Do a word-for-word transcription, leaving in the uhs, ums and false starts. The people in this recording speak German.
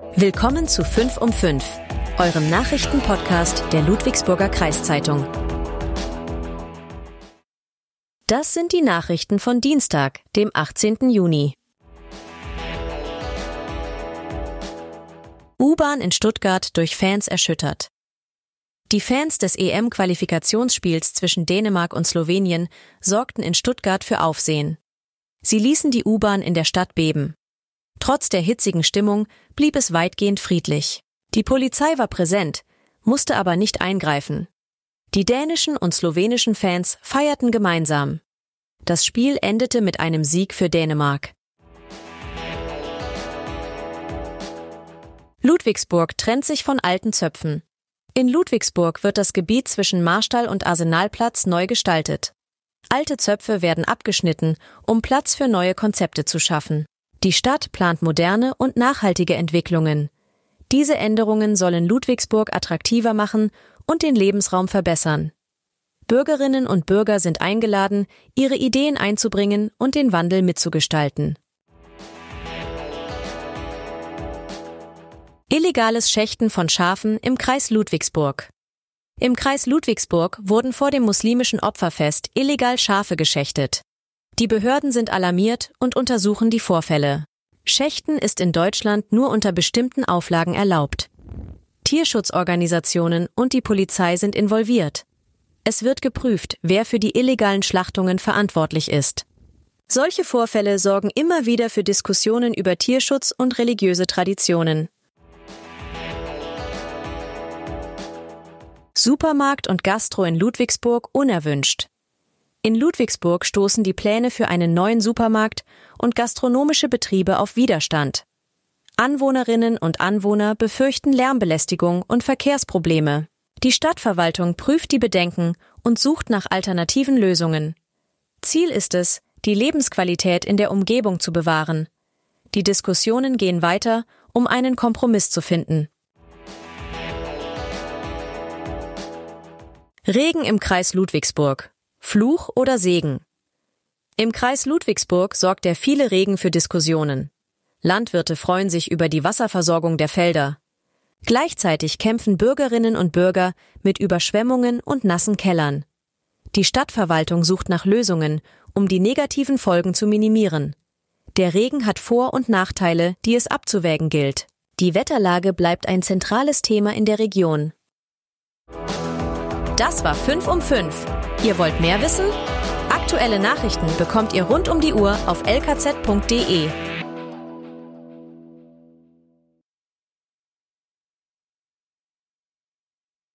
Willkommen zu fünf um fünf, eurem Nachrichtenpodcast der Ludwigsburger Kreiszeitung. Das sind die Nachrichten von Dienstag, dem achtzehnten Juni. U-Bahn in Stuttgart durch Fans erschüttert. Die Fans des E M-Qualifikationsspiels zwischen Dänemark und Slowenien sorgten in Stuttgart für Aufsehen. Sie ließen die U-Bahn in der Stadt beben. Trotz der hitzigen Stimmung blieb es weitgehend friedlich. Die Polizei war präsent, musste aber nicht eingreifen. Die dänischen und slowenischen Fans feierten gemeinsam. Das Spiel endete mit einem Sieg für Dänemark. Ludwigsburg trennt sich von alten Zöpfen. In Ludwigsburg wird das Gebiet zwischen Marstall und Arsenalplatz neu gestaltet. Alte Zöpfe werden abgeschnitten, um Platz für neue Konzepte zu schaffen. Die Stadt plant moderne und nachhaltige Entwicklungen. Diese Änderungen sollen Ludwigsburg attraktiver machen und den Lebensraum verbessern. Bürgerinnen und Bürger sind eingeladen, ihre Ideen einzubringen und den Wandel mitzugestalten. Illegales Schächten von Schafen im Kreis Ludwigsburg. Im Kreis Ludwigsburg wurden vor dem muslimischen Opferfest illegal Schafe geschächtet. Die Behörden sind alarmiert und untersuchen die Vorfälle. Schächten ist in Deutschland nur unter bestimmten Auflagen erlaubt. Tierschutzorganisationen und die Polizei sind involviert. Es wird geprüft, wer für die illegalen Schlachtungen verantwortlich ist. Solche Vorfälle sorgen immer wieder für Diskussionen über Tierschutz und religiöse Traditionen. Supermarkt und Gastro in Ludwigsburg unerwünscht. In Ludwigsburg stoßen die Pläne für einen neuen Supermarkt und gastronomische Betriebe auf Widerstand. Anwohnerinnen und Anwohner befürchten Lärmbelästigung und Verkehrsprobleme. Die Stadtverwaltung prüft die Bedenken und sucht nach alternativen Lösungen. Ziel ist es, die Lebensqualität in der Umgebung zu bewahren. Die Diskussionen gehen weiter, um einen Kompromiss zu finden. Regen im Kreis Ludwigsburg. Fluch oder Segen? Im Kreis Ludwigsburg sorgt der viele Regen für Diskussionen. Landwirte freuen sich über die Wasserversorgung der Felder. Gleichzeitig kämpfen Bürgerinnen und Bürger mit Überschwemmungen und nassen Kellern. Die Stadtverwaltung sucht nach Lösungen, um die negativen Folgen zu minimieren. Der Regen hat Vor- und Nachteile, die es abzuwägen gilt. Die Wetterlage bleibt ein zentrales Thema in der Region. Das war fünf um fünf. Ihr wollt mehr wissen? Aktuelle Nachrichten bekommt ihr rund um die Uhr auf l k z punkt d e.